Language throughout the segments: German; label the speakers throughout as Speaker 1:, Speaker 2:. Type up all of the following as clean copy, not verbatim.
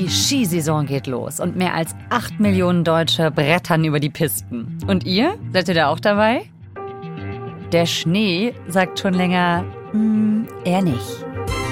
Speaker 1: Skisaison geht los und mehr als 8 Millionen Deutsche brettern über die Pisten. Und ihr? Seid ihr da auch dabei? Der Schnee sagt schon länger, eher nicht.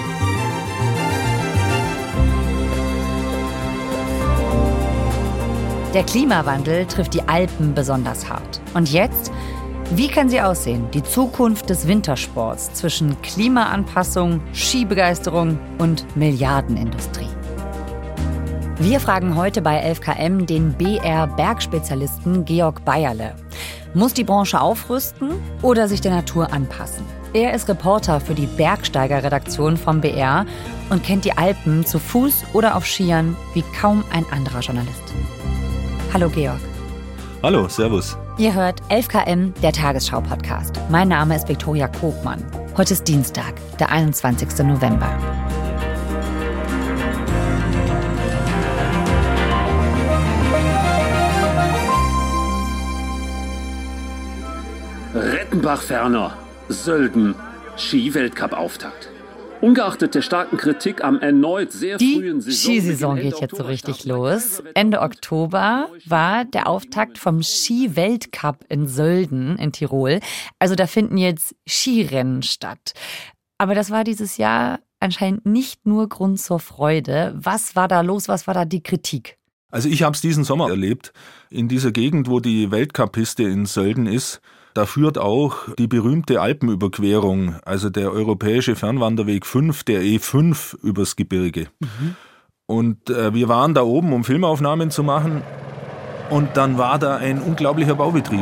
Speaker 1: Der Klimawandel trifft die Alpen besonders hart. Und jetzt? Wie kann sie aussehen? Die Zukunft des Wintersports zwischen Klimaanpassung, Skibegeisterung und Milliardenindustrie. Wir fragen heute bei 11KM den BR-Bergspezialisten Georg Beierle. Muss die Branche aufrüsten oder sich der Natur anpassen? Er ist Reporter für die Bergsteiger-Redaktion vom BR und kennt die Alpen zu Fuß oder auf Skiern wie kaum ein anderer Journalist. Hallo Georg.
Speaker 2: Hallo, servus.
Speaker 1: Ihr hört 11KM, der Tagesschau-Podcast. Mein Name ist Viktoria Kobmann. Heute ist Dienstag, der 21. November.
Speaker 3: Rettenbach-Ferner, Sölden, Ski-Weltcup-Auftakt. Ungeachtet der starken Kritik am erneut sehr frühen
Speaker 1: Die Skisaison geht jetzt so richtig los. Ende Oktober war der Auftakt vom Ski-Weltcup in Sölden in Tirol. Also da finden jetzt Skirennen statt. Aber das war dieses Jahr anscheinend nicht nur Grund zur Freude. Was war da los? Was war da die Kritik?
Speaker 2: Also ich habe es diesen Sommer erlebt. In dieser Gegend, wo die Weltcup-Piste in Sölden ist, da führt auch die berühmte Alpenüberquerung, also der europäische Fernwanderweg 5, der E5 übers Gebirge. Und wir waren da oben, um Filmaufnahmen zu machen, und dann war da ein unglaublicher Baubetrieb.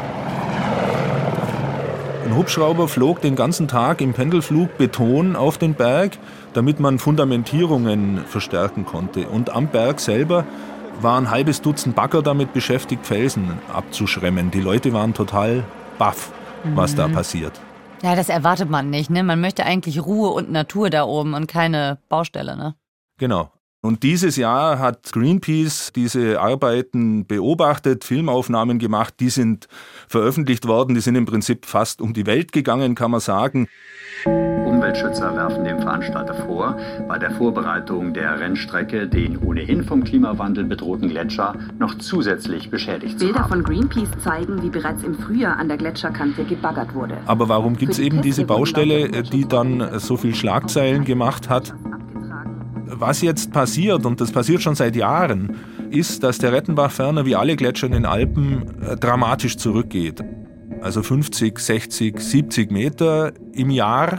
Speaker 2: Ein Hubschrauber flog den ganzen Tag im Pendelflug Beton auf den Berg, damit man Fundamentierungen verstärken konnte. Und am Berg selber war ein halbes Dutzend Bagger damit beschäftigt, Felsen abzuschremmen. Die Leute waren total baff, was da passiert.
Speaker 1: Ja, das erwartet man nicht, ne? Man möchte eigentlich Ruhe und Natur da oben und keine Baustelle, ne?
Speaker 2: Genau. Und dieses Jahr hat Greenpeace diese Arbeiten beobachtet, Filmaufnahmen gemacht, die sind veröffentlicht worden, die sind im Prinzip fast um die Welt gegangen, kann man sagen.
Speaker 4: Umweltschützer werfen dem Veranstalter vor, bei der Vorbereitung der Rennstrecke den ohnehin vom Klimawandel bedrohten Gletscher noch zusätzlich beschädigt zu
Speaker 5: Bilder
Speaker 4: haben.
Speaker 5: von Greenpeace zeigen, wie bereits im Frühjahr an der Gletscherkante gebaggert wurde.
Speaker 2: Aber warum gibt es eben diese Baustelle, die dann so viel Schlagzeilen gemacht hat? Was jetzt passiert, und das passiert schon seit Jahren, ist, dass der Rettenbach-Ferner wie alle Gletscher in den Alpen dramatisch zurückgeht. Also 50, 60, 70 Meter im Jahr.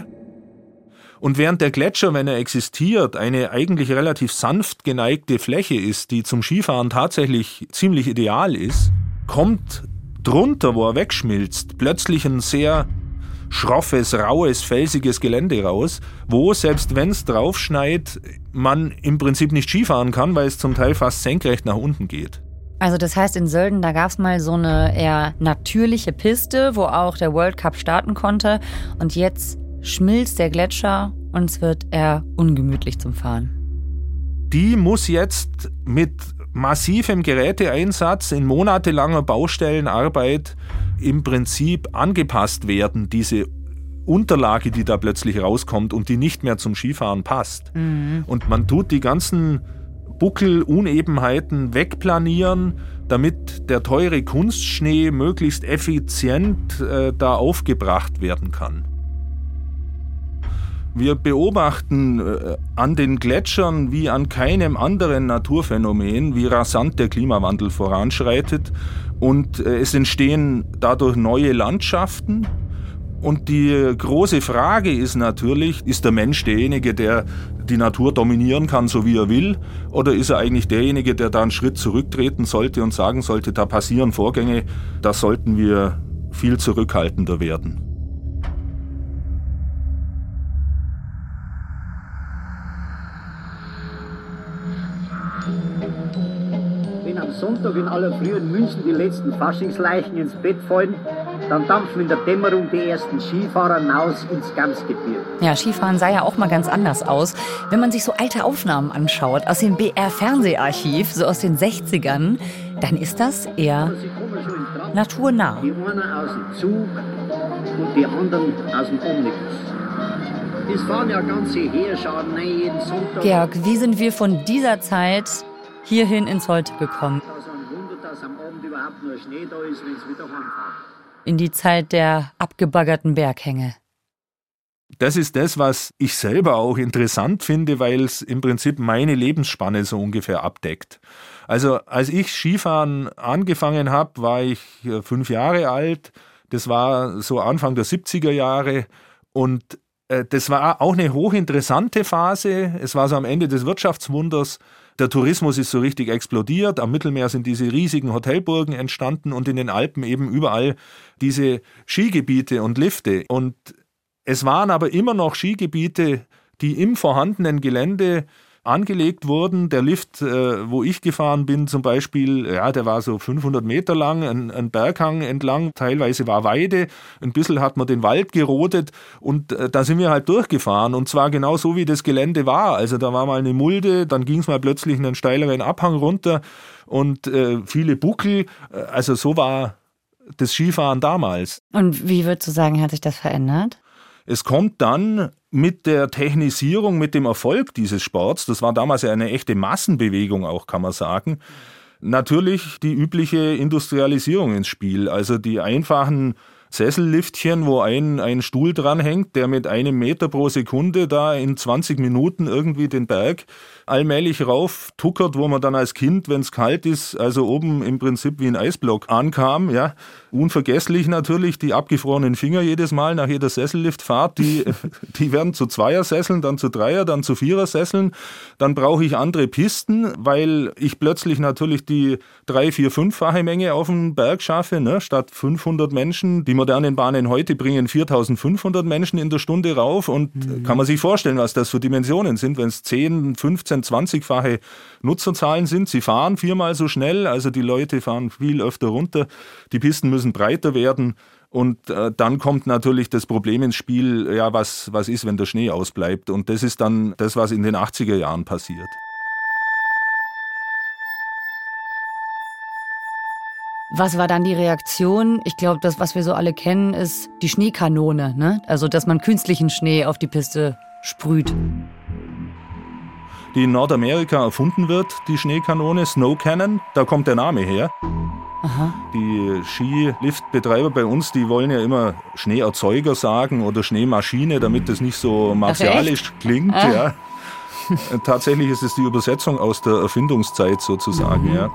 Speaker 2: Und während der Gletscher, wenn er existiert, eine eigentlich relativ sanft geneigte Fläche ist, die zum Skifahren tatsächlich ziemlich ideal ist, kommt drunter, wo er wegschmilzt, plötzlich ein sehr schroffes, raues, felsiges Gelände raus, wo, selbst wenn es draufschneit, man im Prinzip nicht Skifahren kann, weil es zum Teil fast senkrecht nach unten geht.
Speaker 1: Also das heißt, in Sölden, da gab es mal so eine eher natürliche Piste, wo auch der World Cup starten konnte. Und jetzt schmilzt der Gletscher und es wird eher ungemütlich zum Fahren.
Speaker 2: Die muss jetzt mit massivem Geräteeinsatz in monatelanger Baustellenarbeit im Prinzip angepasst werden, diese Unterlage, die da plötzlich rauskommt und die nicht mehr zum Skifahren passt. Und man tut die ganzen Buckel, Unebenheiten wegplanieren, damit der teure Kunstschnee möglichst effizient da aufgebracht werden kann. Wir beobachten an den Gletschern wie an keinem anderen Naturphänomen, wie rasant der Klimawandel voranschreitet, und es entstehen dadurch neue Landschaften. Und die große Frage ist natürlich, ist der Mensch derjenige, der die Natur dominieren kann, so wie er will, oder ist er eigentlich derjenige, der da einen Schritt zurücktreten sollte und sagen sollte, da passieren Vorgänge, da sollten wir viel zurückhaltender werden.
Speaker 6: Wenn am Sonntag in aller Früh in München die letzten Faschingsleichen ins Bett fallen, dann dampfen in der Dämmerung die ersten Skifahrer hinaus ins Gamsgebirge.
Speaker 1: Ja, Skifahren sah ja auch mal ganz anders aus. Wenn man sich so alte Aufnahmen anschaut aus dem BR-Fernseharchiv, so aus den 60ern, dann ist das eher naturnah.
Speaker 6: Die einen aus dem Zug und die anderen aus dem Omnibus. Das fahren ja ganze Heerscharen jeden Sonntag.
Speaker 1: Georg, wie sind wir von dieser Zeit hierhin ins Heute gekommen?
Speaker 6: Also ein Wunder, dass am Abend überhaupt nur Schnee da ist, wenn es wieder heimfahren.
Speaker 1: In die Zeit der abgebaggerten Berghänge.
Speaker 2: Das ist das, was ich selber auch interessant finde, weil es im Prinzip meine Lebensspanne so ungefähr abdeckt. Also als ich Skifahren angefangen habe, war ich 5 Jahre alt. Das war so Anfang der 70er Jahre und das war auch eine hochinteressante Phase. Es war so am Ende des Wirtschaftswunders. Der Tourismus ist so richtig explodiert. Am Mittelmeer sind diese riesigen Hotelburgen entstanden und in den Alpen eben überall diese Skigebiete und Lifte. Und es waren aber immer noch Skigebiete, die im vorhandenen Gelände angelegt wurden. Der Lift, wo ich gefahren bin zum Beispiel, ja, der war so 500 Meter lang, ein Berghang entlang, teilweise war Weide, ein bisschen hat man den Wald gerodet und da sind wir halt durchgefahren und zwar genau so, wie das Gelände war. Also da war mal eine Mulde, dann ging es mal plötzlich einen steileren Abhang runter und viele Buckel, also so war das Skifahren damals.
Speaker 1: Und wie würdest du sagen, hat sich das verändert?
Speaker 2: Es kommt dann mit der Technisierung, mit dem Erfolg dieses Sports, das war damals ja eine echte Massenbewegung auch, kann man sagen, natürlich die übliche Industrialisierung ins Spiel. Also die einfachen Sesselliftchen, wo ein Stuhl dranhängt, der mit 1 Meter pro Sekunde da in 20 Minuten irgendwie den Berg allmählich rauf tuckert, wo man dann als Kind, wenn es kalt ist, also oben im Prinzip wie ein Eisblock ankam. Ja. Unvergesslich natürlich die abgefrorenen Finger jedes Mal nach jeder Sesselliftfahrt. Die werden zu Zweiersesseln, dann zu Dreier, dann zu Vierersesseln. Dann brauche ich andere Pisten, weil ich plötzlich natürlich die 3-, 4-, 5-fache Menge auf den Berg schaffe, ne? Statt 500 Menschen. Die modernen Bahnen heute bringen 4.500 Menschen in der Stunde rauf und kann man sich vorstellen, was das für Dimensionen sind, wenn es 10, 15, 20-fache Nutzerzahlen sind. Sie fahren 4-mal so schnell, also die Leute fahren viel öfter runter. Die Pisten müssen breiter werden und dann kommt natürlich das Problem ins Spiel, ja, was ist, wenn der Schnee ausbleibt? Und das ist dann das, was in den 80er Jahren passiert.
Speaker 1: Was war dann die Reaktion? Ich glaube, das, was wir so alle kennen, ist die Schneekanone, ne? Also, dass man künstlichen Schnee auf die Piste sprüht.
Speaker 2: Die in Nordamerika erfunden wird, die Schneekanone, Snow Cannon, da kommt der Name her.
Speaker 1: Aha.
Speaker 2: Die Skiliftbetreiber bei uns, die wollen ja immer Schneeerzeuger sagen oder Schneemaschine, damit das nicht so martialisch klingt. Ja. Tatsächlich ist es die Übersetzung aus der Erfindungszeit sozusagen. Ja.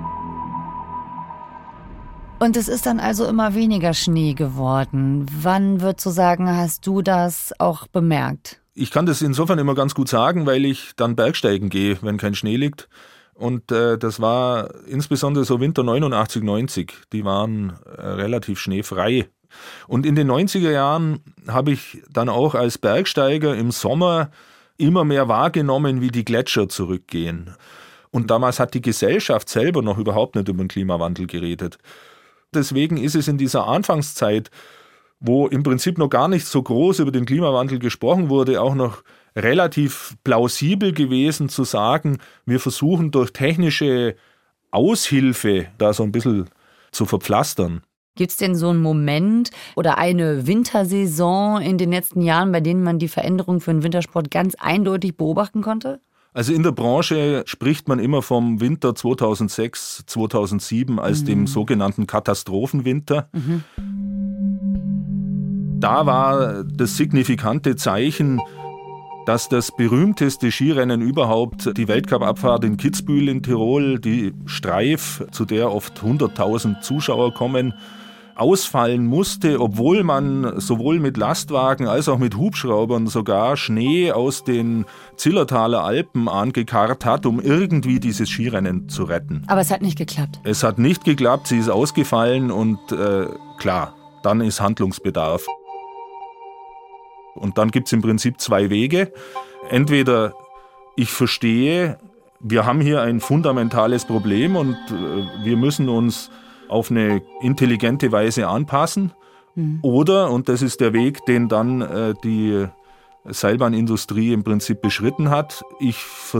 Speaker 1: Und es ist dann also immer weniger Schnee geworden. Wann, würdest du sagen, hast du das auch bemerkt?
Speaker 2: Ich kann das insofern immer ganz gut sagen, weil ich dann Bergsteigen gehe, wenn kein Schnee liegt. Und das war insbesondere so Winter 89, 90. Die waren relativ schneefrei. Und in den 90er Jahren habe ich dann auch als Bergsteiger im Sommer immer mehr wahrgenommen, wie die Gletscher zurückgehen. Und damals hat die Gesellschaft selber noch überhaupt nicht über den Klimawandel geredet. Deswegen ist es in dieser Anfangszeit, wo im Prinzip noch gar nicht so groß über den Klimawandel gesprochen wurde, auch noch relativ plausibel gewesen zu sagen, wir versuchen durch technische Aushilfe da so ein bisschen zu verpflastern.
Speaker 1: Gibt es denn so einen Moment oder eine Wintersaison in den letzten Jahren, bei denen man die Veränderung für den Wintersport ganz eindeutig beobachten konnte?
Speaker 2: Also in der Branche spricht man immer vom Winter 2006, 2007 als dem sogenannten Katastrophenwinter. Da war das signifikante Zeichen, dass das berühmteste Skirennen überhaupt, die Weltcup-Abfahrt in Kitzbühel in Tirol, die Streif, zu der oft 100.000 Zuschauer kommen, ausfallen musste, obwohl man sowohl mit Lastwagen als auch mit Hubschraubern sogar Schnee aus den Zillertaler Alpen angekarrt hat, um irgendwie dieses Skirennen zu retten.
Speaker 1: Aber es hat nicht geklappt.
Speaker 2: Es hat nicht geklappt, sie ist ausgefallen und klar, dann ist Handlungsbedarf. Und dann gibt es im Prinzip 2 Wege. Entweder ich verstehe, wir haben hier ein fundamentales Problem und wir müssen uns auf eine intelligente Weise anpassen. Oder, und das ist der Weg, den dann die Seilbahnindustrie im Prinzip beschritten hat, ich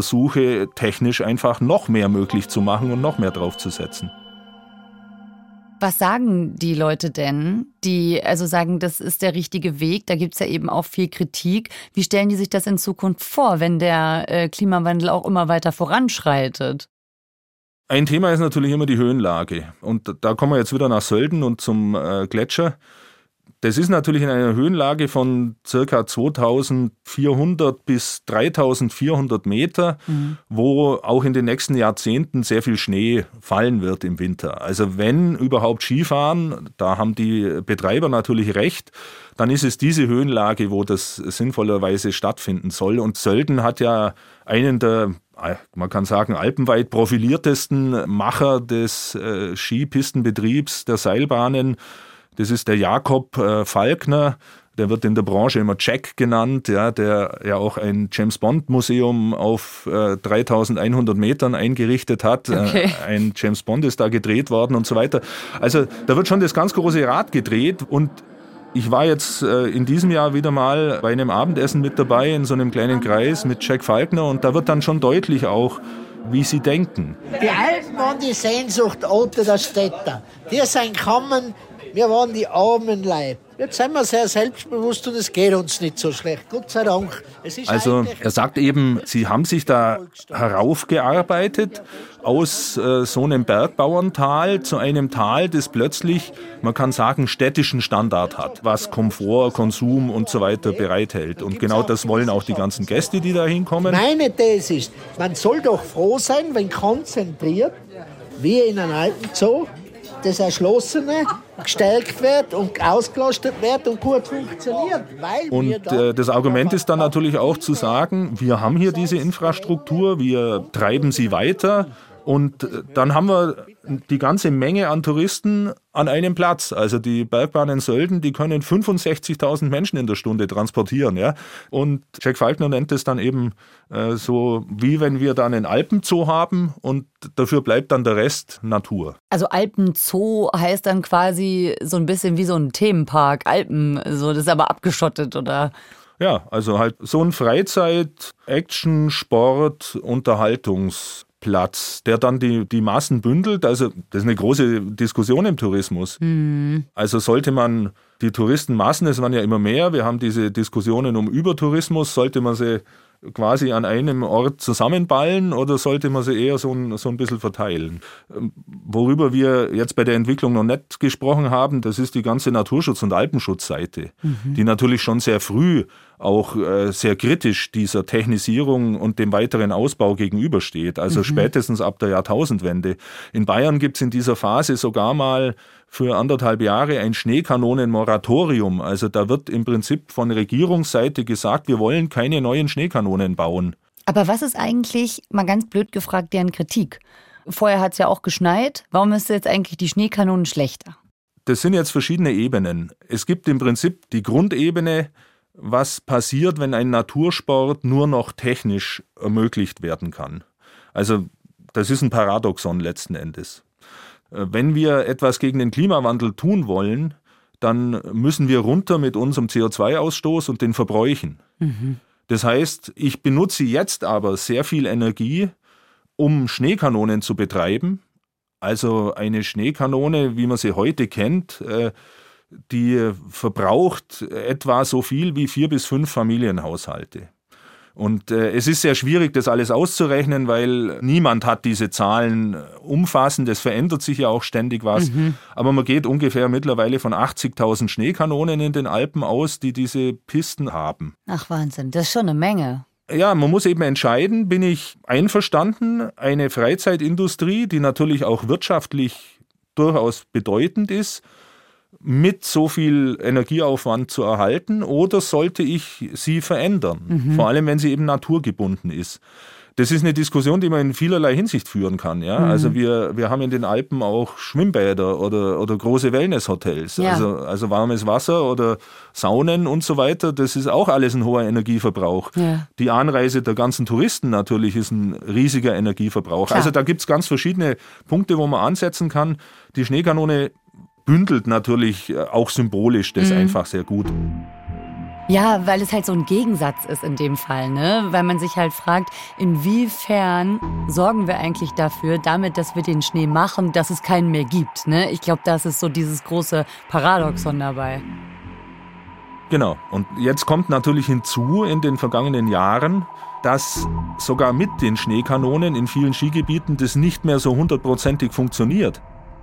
Speaker 2: versuche technisch einfach noch mehr möglich zu machen und noch mehr draufzusetzen.
Speaker 1: Was sagen die Leute denn, die also sagen, das ist der richtige Weg? Da gibt es ja eben auch viel Kritik. Wie stellen die sich das in Zukunft vor, wenn der Klimawandel auch immer weiter voranschreitet?
Speaker 2: Ein Thema ist natürlich immer die Höhenlage. Und da kommen wir jetzt wieder nach Sölden und zum Gletscher. Das ist natürlich in einer Höhenlage von ca. 2400 bis 3400 Meter, wo auch in den nächsten Jahrzehnten sehr viel Schnee fallen wird im Winter. Also wenn überhaupt Skifahren, da haben die Betreiber natürlich recht, dann ist es diese Höhenlage, wo das sinnvollerweise stattfinden soll. Und Sölden hat ja einen der, man kann sagen, alpenweit profiliertesten Macher des Skipistenbetriebs, der Seilbahnen. Das ist der Jakob Falkner, der wird in der Branche immer Jack genannt, ja, der ja auch ein James-Bond-Museum auf 3100 Metern eingerichtet hat. Okay. Ein James Bond ist da gedreht worden und so weiter. Also da wird schon das ganz große Rad gedreht und ich war jetzt in diesem Jahr wieder mal bei einem Abendessen mit dabei in so einem kleinen Kreis mit Jack Falkner und da wird dann schon deutlich auch, wie sie denken.
Speaker 7: Die Alpen waren die Sehnsuchtorte der Städter. Die sind gekommen, wir waren die armen Leib. Jetzt sind wir sehr selbstbewusst und es geht uns nicht so schlecht. Gott sei Dank.
Speaker 2: Also er sagt eben, sie haben sich da heraufgearbeitet aus so einem Bergbauerntal zu einem Tal, das plötzlich, man kann sagen, städtischen Standard hat, was Komfort, Konsum und so weiter bereithält. Und genau das wollen auch die ganzen Gäste, die da hinkommen.
Speaker 7: Meine These ist, man soll doch froh sein, wenn konzentriert, wie in einem Alpenzoo, das Erschlossene gestärkt wird und ausgelastet wird und gut funktioniert.
Speaker 2: Und das Argument ist dann natürlich auch zu sagen, wir haben hier diese Infrastruktur, wir treiben sie weiter und dann haben wir die ganze Menge an Touristen an einem Platz. Also die Bergbahn in Sölden, die können 65.000 Menschen in der Stunde transportieren. Ja? Und Jack Falkner nennt es dann eben so, wie wenn wir dann einen Alpenzoo haben und dafür bleibt dann der Rest Natur.
Speaker 1: Also Alpenzoo heißt dann quasi so ein bisschen wie so ein Themenpark, Alpen, so, das ist aber abgeschottet, oder?
Speaker 2: Ja, also halt so ein Freizeit-, Action-, Sport-, Unterhaltungsplatz, der dann die Massen bündelt. Also das ist eine große Diskussion im Tourismus. Also sollte man die Touristenmassen, es waren ja immer mehr, wir haben diese Diskussionen um Übertourismus, sollte man sie quasi an einem Ort zusammenballen oder sollte man sie eher so ein bisschen verteilen? Worüber wir jetzt bei der Entwicklung noch nicht gesprochen haben, das ist die ganze Naturschutz- und Alpenschutzseite, die natürlich schon sehr früh auch sehr kritisch dieser Technisierung und dem weiteren Ausbau gegenübersteht. Also spätestens ab der Jahrtausendwende. In Bayern gibt es in dieser Phase sogar mal für 1,5 Jahre ein Schneekanonen-Moratorium. Also da wird im Prinzip von Regierungsseite gesagt, wir wollen keine neuen Schneekanonen bauen.
Speaker 1: Aber was ist eigentlich, mal ganz blöd gefragt, deren Kritik? Vorher hat es ja auch geschneit. Warum ist jetzt eigentlich die Schneekanonen schlechter?
Speaker 2: Das sind jetzt verschiedene Ebenen. Es gibt im Prinzip die Grundebene, was passiert, wenn ein Natursport nur noch technisch ermöglicht werden kann. Also das ist ein Paradoxon letzten Endes. Wenn wir etwas gegen den Klimawandel tun wollen, dann müssen wir runter mit unserem CO2-Ausstoß und den Verbräuchen. Das heißt, ich benutze jetzt aber sehr viel Energie, um Schneekanonen zu betreiben. Also eine Schneekanone, wie man sie heute kennt, die verbraucht etwa so viel wie 4 bis 5 Familienhaushalte. Und es ist sehr schwierig, das alles auszurechnen, weil niemand hat diese Zahlen umfassend. Es verändert sich ja auch ständig was. Aber man geht ungefähr mittlerweile von 80.000 Schneekanonen in den Alpen aus, die diese Pisten haben.
Speaker 1: Ach Wahnsinn, das ist schon eine Menge.
Speaker 2: Ja, man muss eben entscheiden, bin ich einverstanden, eine Freizeitindustrie, die natürlich auch wirtschaftlich durchaus bedeutend ist, mit so viel Energieaufwand zu erhalten, oder sollte ich sie verändern? Vor allem, wenn sie eben naturgebunden ist. Das ist eine Diskussion, die man in vielerlei Hinsicht führen kann. Ja? Also wir haben in den Alpen auch Schwimmbäder oder große Wellnesshotels. Ja. Also warmes Wasser oder Saunen und so weiter. Das ist auch alles ein hoher Energieverbrauch. Ja. Die Anreise der ganzen Touristen natürlich ist ein riesiger Energieverbrauch. Klar. Also da gibt es ganz verschiedene Punkte, wo man ansetzen kann. Die Schneekanone bündelt natürlich auch symbolisch das einfach sehr gut.
Speaker 1: Ja, weil es halt so ein Gegensatz ist in dem Fall, ne? Weil man sich halt fragt, inwiefern sorgen wir eigentlich dafür, damit, dass wir den Schnee machen, dass es keinen mehr gibt, ne? Ich glaube, das ist so dieses große Paradoxon dabei.
Speaker 2: Genau. Und jetzt kommt natürlich hinzu in den vergangenen Jahren, dass sogar mit den Schneekanonen in vielen Skigebieten das nicht mehr so 100%ig funktioniert.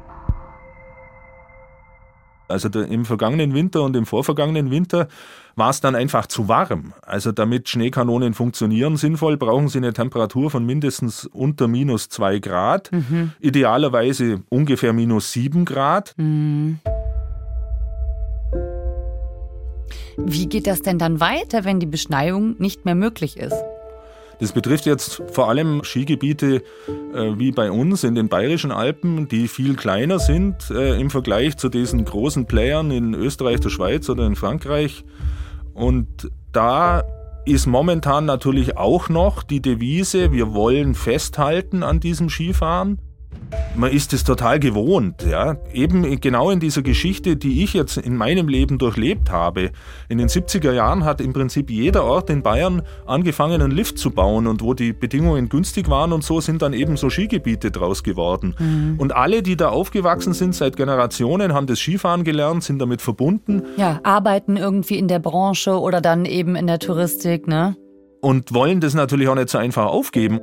Speaker 2: Also im vergangenen Winter und im vorvergangenen Winter war es dann einfach zu warm. Also damit Schneekanonen funktionieren sinnvoll, brauchen sie eine Temperatur von mindestens unter minus 2 Grad. Idealerweise ungefähr minus 7 Grad.
Speaker 1: Wie geht das denn dann weiter, wenn die Beschneiung nicht mehr möglich ist?
Speaker 2: Das betrifft jetzt vor allem Skigebiete wie bei uns in den Bayerischen Alpen, die viel kleiner sind im Vergleich zu diesen großen Playern in Österreich, der Schweiz oder in Frankreich. Und da ist momentan natürlich auch noch die Devise, wir wollen festhalten an diesem Skifahren. Man ist es total gewohnt, ja. Eben genau in dieser Geschichte, die ich jetzt in meinem Leben durchlebt habe. In den 70er Jahren hat im Prinzip jeder Ort in Bayern angefangen, einen Lift zu bauen. Und wo die Bedingungen günstig waren und so, sind dann eben so Skigebiete draus geworden. Und alle, die da aufgewachsen sind seit Generationen, haben das Skifahren gelernt, sind damit verbunden.
Speaker 1: Ja, arbeiten irgendwie in der Branche oder dann eben in der Touristik, ne?
Speaker 2: Und wollen das natürlich auch nicht so einfach aufgeben.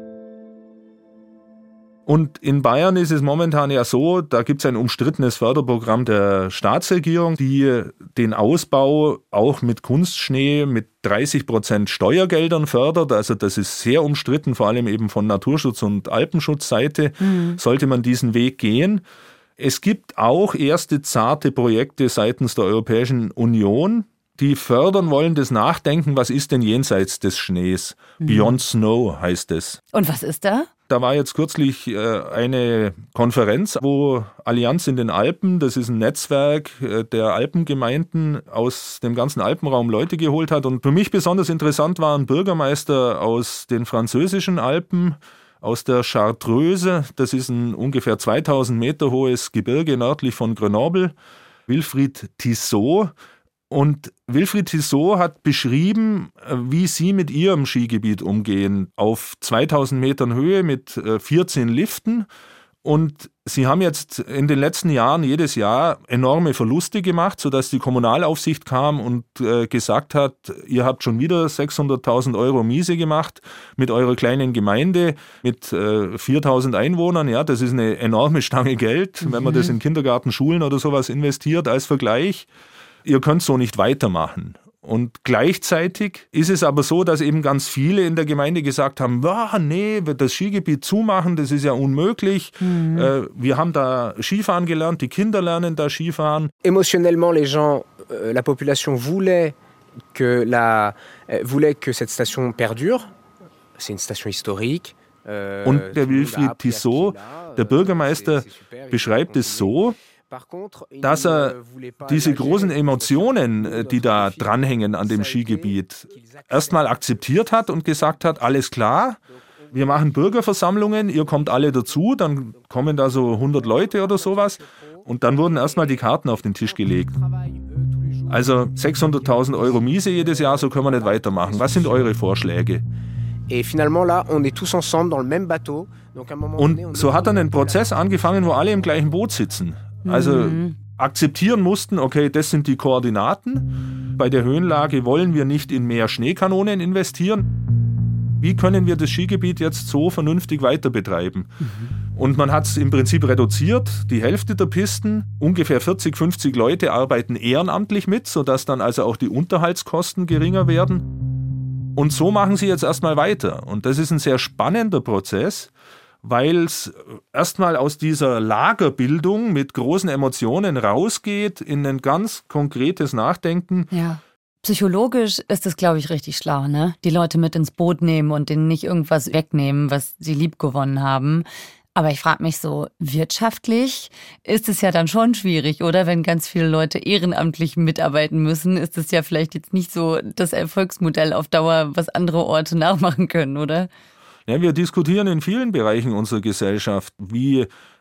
Speaker 2: Und in Bayern ist es momentan ja so, da gibt es ein umstrittenes Förderprogramm der Staatsregierung, die den Ausbau auch mit Kunstschnee mit 30% Steuergeldern fördert. Also das ist sehr umstritten, vor allem eben von Naturschutz- und Alpenschutzseite sollte man diesen Weg gehen. Es gibt auch erste zarte Projekte seitens der Europäischen Union, die fördern wollen das Nachdenken, was ist denn jenseits des Schnees? Beyond Snow heißt es.
Speaker 1: Und was ist da?
Speaker 2: Da war jetzt kürzlich eine Konferenz, wo Allianz in den Alpen, das ist ein Netzwerk der Alpengemeinden aus dem ganzen Alpenraum Leute geholt hat. Und für mich besonders interessant waren Bürgermeister aus den französischen Alpen, aus der Chartreuse, das ist ein ungefähr 2000 Meter hohes Gebirge nördlich von Grenoble, Wilfried Tissot. Und Wilfried Tissot hat beschrieben, wie sie mit ihrem Skigebiet umgehen. Auf 2000 Metern Höhe mit 14 Liften. Und sie haben jetzt in den letzten Jahren jedes Jahr enorme Verluste gemacht, sodass die Kommunalaufsicht kam und gesagt hat, ihr habt schon wieder 600.000 Euro miese gemacht mit eurer kleinen Gemeinde mit 4.000 Einwohnern. Ja, das ist eine enorme Stange Geld, wenn man das in Kindergarten, Schulen oder sowas investiert als Vergleich. Ihr könnt so nicht weitermachen. Und gleichzeitig ist es aber so, dass eben ganz viele in der Gemeinde gesagt haben, nee, das Skigebiet zumachen, das ist ja unmöglich. Wir haben da Skifahren gelernt, die Kinder lernen da Skifahren.
Speaker 8: Émotionnellement, les gens, la population voulait que cette station perdure. C'est une station historique.
Speaker 2: Und der Wilfried Tissot, der Bürgermeister, beschreibt es so, dass er diese großen Emotionen, die da dranhängen an dem Skigebiet, erstmal akzeptiert hat und gesagt hat, alles klar, wir machen Bürgerversammlungen, ihr kommt alle dazu, dann kommen da so 100 Leute oder sowas und dann wurden erstmal die Karten auf den Tisch gelegt. Also 600.000 Euro miese jedes Jahr, so können wir nicht weitermachen. Was sind eure Vorschläge? Und so hat dann ein Prozess angefangen, wo alle im gleichen Boot sitzen. Also akzeptieren mussten, okay, das sind die Koordinaten. Bei der Höhenlage wollen wir nicht in mehr Schneekanonen investieren. Wie können wir das Skigebiet jetzt so vernünftig weiter betreiben? Und man hat es im Prinzip reduziert, die Hälfte der Pisten, ungefähr 40, 50 Leute arbeiten ehrenamtlich mit, sodass dann also auch die Unterhaltskosten geringer werden. Und so machen sie jetzt erstmal weiter. Und das ist ein sehr spannender Prozess, weil es erstmal aus dieser Lagerbildung mit großen Emotionen rausgeht in ein ganz konkretes Nachdenken.
Speaker 1: Ja. Psychologisch ist es, glaube ich, richtig schlau, ne? Die Leute mit ins Boot nehmen und denen nicht irgendwas wegnehmen, was sie liebgewonnen haben. Aber ich frage mich so, wirtschaftlich ist es ja dann schon schwierig, oder? Wenn ganz viele Leute ehrenamtlich mitarbeiten müssen, ist es ja vielleicht jetzt nicht so das Erfolgsmodell auf Dauer, was andere Orte nachmachen können, oder?
Speaker 2: Ja, wir diskutieren in vielen Bereichen unserer Gesellschaft, wie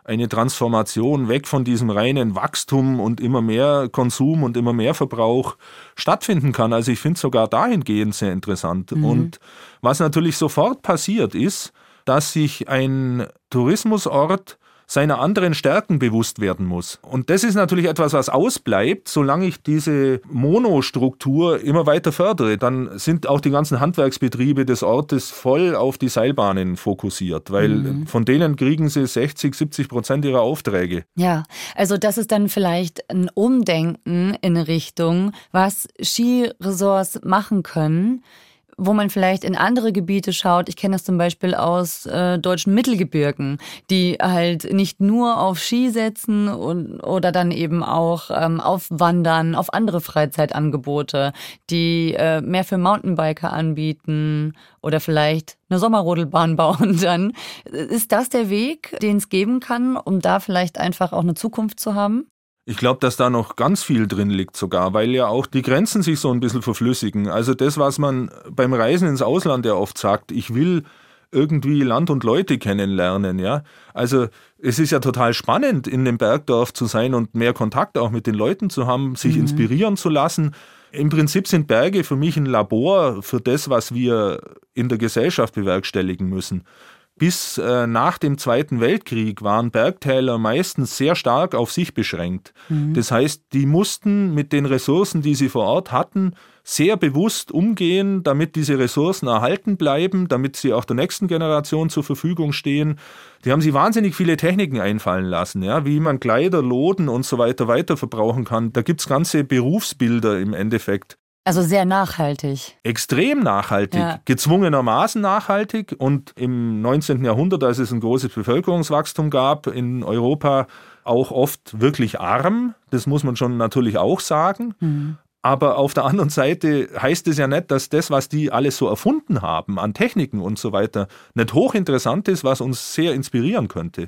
Speaker 2: eine Transformation weg von diesem reinen Wachstum und immer mehr Konsum und immer mehr Verbrauch stattfinden kann. Also ich finde es sogar dahingehend sehr interessant. Und was natürlich sofort passiert ist, dass sich ein Tourismusort seiner anderen Stärken bewusst werden muss. Und das ist natürlich etwas, was ausbleibt, solange ich diese Monostruktur immer weiter fördere. Dann sind auch die ganzen Handwerksbetriebe des Ortes voll auf die Seilbahnen fokussiert, weil von denen kriegen sie 60-70% ihrer Aufträge.
Speaker 1: Ja, also das ist dann vielleicht ein Umdenken in eine Richtung, was Skiresorts machen können, wo man vielleicht in andere Gebiete schaut. Ich kenne das zum Beispiel aus deutschen Mittelgebirgen, die halt nicht nur auf Ski setzen oder dann eben auch auf Wandern, auf andere Freizeitangebote, die mehr für Mountainbiker anbieten oder vielleicht eine Sommerrodelbahn bauen dann. Ist das der Weg, den es geben kann, um da vielleicht einfach auch eine Zukunft zu haben?
Speaker 2: Ich glaube, dass da noch ganz viel drin liegt sogar, weil ja auch die Grenzen sich so ein bisschen verflüssigen. Also das, was man beim Reisen ins Ausland ja oft sagt, ich will irgendwie Land und Leute kennenlernen, ja. Also es ist ja total spannend, in einem Bergdorf zu sein und mehr Kontakt auch mit den Leuten zu haben, sich inspirieren zu lassen. Im Prinzip sind Berge für mich ein Labor für das, was wir in der Gesellschaft bewerkstelligen müssen. Bis nach dem Zweiten Weltkrieg waren Bergtäler meistens sehr stark auf sich beschränkt. Das heißt, die mussten mit den Ressourcen, die sie vor Ort hatten, sehr bewusst umgehen, damit diese Ressourcen erhalten bleiben, damit sie auch der nächsten Generation zur Verfügung stehen. Die haben sich wahnsinnig viele Techniken einfallen lassen, ja, wie man Kleider, Loden und so weiter weiterverbrauchen kann. Da gibt es ganze Berufsbilder im Endeffekt.
Speaker 1: Also sehr nachhaltig.
Speaker 2: Extrem nachhaltig, ja. Gezwungenermaßen nachhaltig. Und im 19. Jahrhundert, als es ein großes Bevölkerungswachstum gab in Europa, auch oft wirklich arm. Das muss man schon natürlich auch sagen. Aber auf der anderen Seite heißt es ja nicht, dass das, was die alles so erfunden haben, an Techniken und so weiter, nicht hochinteressant ist, was uns sehr inspirieren könnte.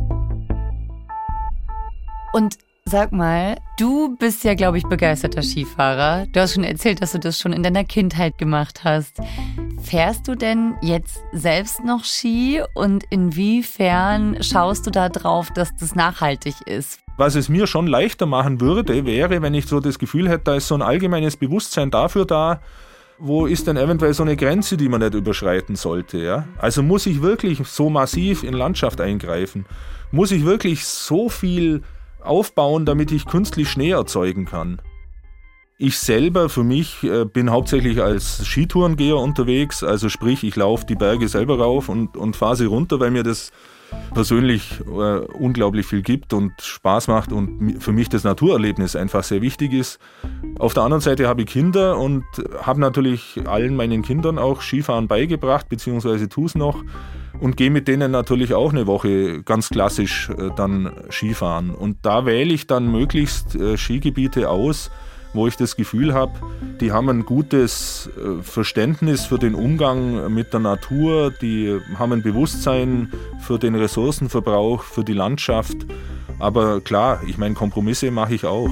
Speaker 1: Und sag mal, du bist ja, glaube ich, begeisterter Skifahrer. Du hast schon erzählt, dass du das schon in deiner Kindheit gemacht hast. Fährst du denn jetzt selbst noch Ski und inwiefern schaust du da drauf, dass das nachhaltig ist?
Speaker 2: Was es mir schon leichter machen würde, wäre, wenn ich so das Gefühl hätte, da ist so ein allgemeines Bewusstsein dafür da, wo ist denn eventuell so eine Grenze, die man nicht überschreiten sollte. Ja? Also muss ich wirklich so massiv in Landschaft eingreifen? Muss ich wirklich so viel aufbauen, damit ich künstlich Schnee erzeugen kann? Ich selber, für mich, bin hauptsächlich als Skitourengeher unterwegs, also sprich, ich laufe die Berge selber rauf und fahre sie runter, weil mir das persönlich unglaublich viel gibt und Spaß macht und für mich das Naturerlebnis einfach sehr wichtig ist. Auf der anderen Seite habe ich Kinder und habe natürlich allen meinen Kindern auch Skifahren beigebracht, beziehungsweise tue es noch und gehe mit denen natürlich auch eine Woche ganz klassisch dann Skifahren. Und da wähle ich dann möglichst Skigebiete aus, wo ich das Gefühl habe, die haben ein gutes Verständnis für den Umgang mit der Natur, die haben ein Bewusstsein für den Ressourcenverbrauch, für die Landschaft. Aber klar, ich meine, Kompromisse mache ich auch.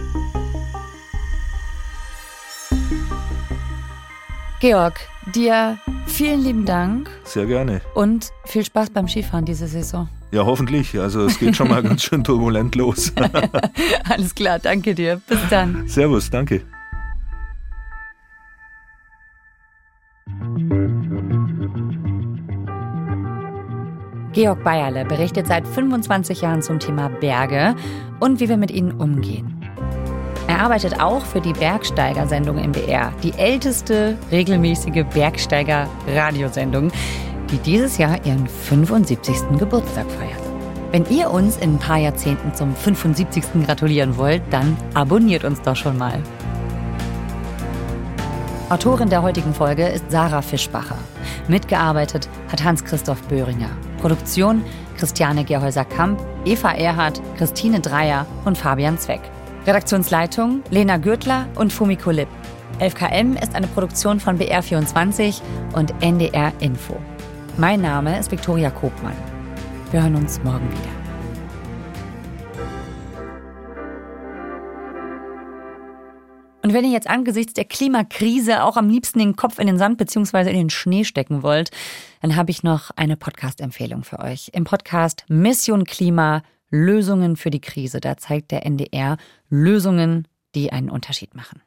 Speaker 1: Georg, dir vielen lieben Dank.
Speaker 2: Sehr gerne.
Speaker 1: Und viel Spaß beim Skifahren diese Saison.
Speaker 2: Ja, hoffentlich. Also es geht schon mal ganz schön turbulent los.
Speaker 1: Alles klar, danke dir. Bis dann.
Speaker 2: Servus, danke.
Speaker 1: Georg Beierle berichtet seit 25 Jahren zum Thema Berge und wie wir mit ihnen umgehen. Er arbeitet auch für die Bergsteiger-Sendung im BR, die älteste regelmäßige Bergsteiger-Radiosendung, die dieses Jahr ihren 75. Geburtstag feiert. Wenn ihr uns in ein paar Jahrzehnten zum 75. gratulieren wollt, dann abonniert uns doch schon mal. Autorin der heutigen Folge ist Sarah Fischbacher. Mitgearbeitet hat Hans-Christoph Böhringer. Produktion Christiane Gerhäuser-Kamp, Eva Erhardt, Christine Dreier und Fabian Zweck. Redaktionsleitung Lena Gürtler und Fumiko Lipp. 11KM ist eine Produktion von BR24 und NDR Info. Mein Name ist Viktoria Kopmann. Wir hören uns morgen wieder. Und wenn ihr jetzt angesichts der Klimakrise auch am liebsten den Kopf in den Sand bzw. in den Schnee stecken wollt, dann habe ich noch eine Podcast-Empfehlung für euch. Im Podcast Mission Klima – Lösungen für die Krise. Da zeigt der NDR Lösungen, die einen Unterschied machen.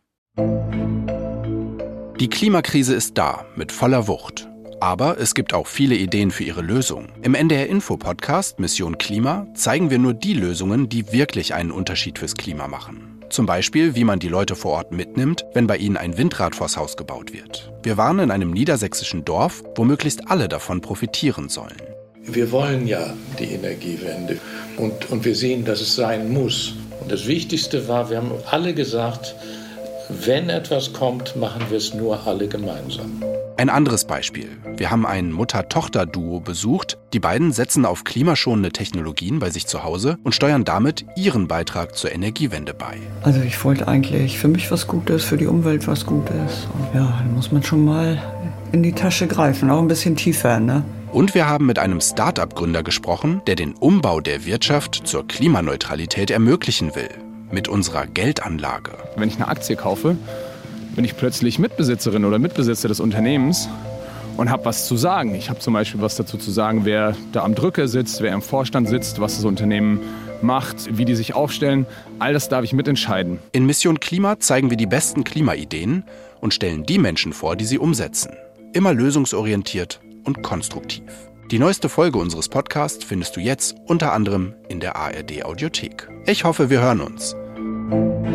Speaker 9: Die Klimakrise ist da, mit voller Wucht. Aber es gibt auch viele Ideen für ihre Lösung. Im NDR-Info-Podcast Mission Klima zeigen wir nur die Lösungen, die wirklich einen Unterschied fürs Klima machen. Zum Beispiel, wie man die Leute vor Ort mitnimmt, wenn bei ihnen ein Windrad vors Haus gebaut wird. Wir waren in einem niedersächsischen Dorf, wo möglichst alle davon profitieren sollen.
Speaker 10: Wir wollen ja die Energiewende und wir sehen, dass es sein muss. Und das Wichtigste war, wir haben alle gesagt, wenn etwas kommt, machen wir es nur alle gemeinsam.
Speaker 9: Ein anderes Beispiel. Wir haben ein Mutter-Tochter-Duo besucht. Die beiden setzen auf klimaschonende Technologien bei sich zu Hause und steuern damit ihren Beitrag zur Energiewende bei.
Speaker 11: Also ich wollte eigentlich für mich was Gutes, für die Umwelt was Gutes. Und ja, dann muss man schon mal in die Tasche greifen, auch ein bisschen tiefer, ne?
Speaker 9: Und wir haben mit einem Start-up-Gründer gesprochen, der den Umbau der Wirtschaft zur Klimaneutralität ermöglichen will. Mit unserer Geldanlage.
Speaker 12: Wenn ich eine Aktie kaufe, bin ich plötzlich Mitbesitzerin oder Mitbesitzer des Unternehmens und habe was zu sagen. Ich habe zum Beispiel was dazu zu sagen, wer da am Drücker sitzt, wer im Vorstand sitzt, was das Unternehmen macht, wie die sich aufstellen. All das darf ich mitentscheiden.
Speaker 9: In Mission Klima zeigen wir die besten Klimaideen und stellen die Menschen vor, die sie umsetzen. Immer lösungsorientiert und konstruktiv. Die neueste Folge unseres Podcasts findest du jetzt unter anderem in der ARD Audiothek. Ich hoffe, wir hören uns.